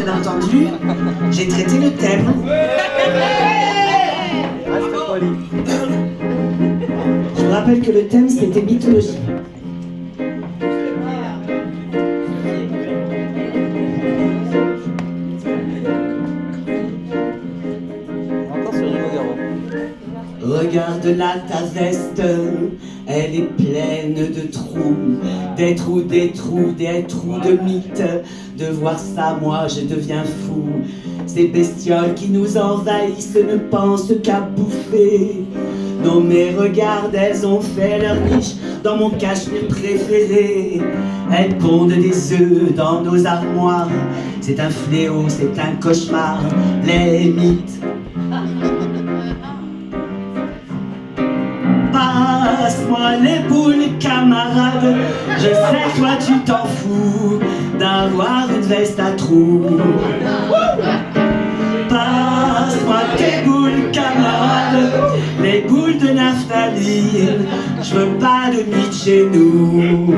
entendu, j'ai traité le thème. Je vous rappelle que le thème, c'était mythologie. Regarde là ta veste, elle est pleine de trous, des trous, des trous, des trous de mythes. De voir ça, moi je deviens fou. Ces bestioles qui nous envahissent ne pensent qu'à bouffer. Non mais regarde, elles ont fait leur niche dans mon cachemire préféré. Elles pondent des œufs dans nos armoires. C'est un fléau, c'est un cauchemar, les mythes. Passe-moi les boules, camarade. Je sais, toi, tu t'en fous d'avoir une veste à trous. Passe-moi tes boules, camarade. Les boules de naphtaline. Je veux pas de mythes chez nous.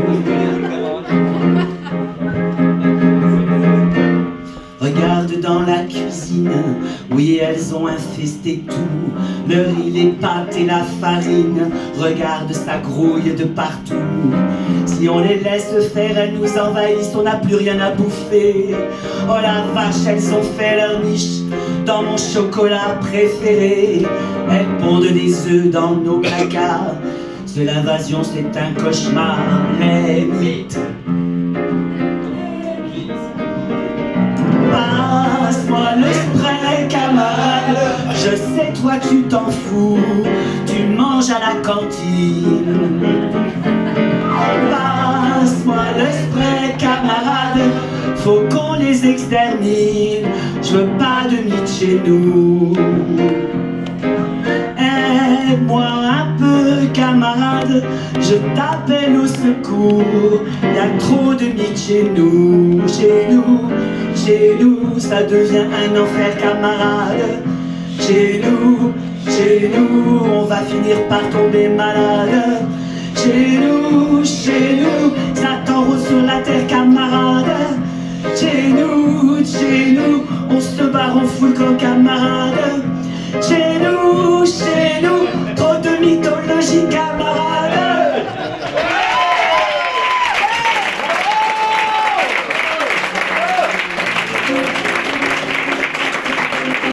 Regarde dans la cuisine, oui elles ont infesté tout. Le riz, les pâtes et la farine. Regarde, ça grouille de partout. Si on les laisse faire, elles nous envahissent. On n'a plus rien à bouffer. Oh la vache, elles ont fait leur niche dans mon chocolat préféré. Elles pondent des œufs dans nos placards. C'est l'invasion, c'est un cauchemar, les mythes. Passe-moi le spray, camarade. Je sais, toi, tu t'en fous. Tu manges à la cantine. Passe-moi le spray, camarade. Faut qu'on les extermine. Je veux pas de mythes chez nous. Aide-moi un peu, camarade. Je t'appelle au secours. Y'a trop de mythes chez nous. Chez nous. Chez nous, ça devient un enfer, camarade. Chez nous, on va finir par tomber malade. Chez nous, ça t'enrose sur la terre, camarade. Chez nous, on se barre en foule comme camarade. Chez nous,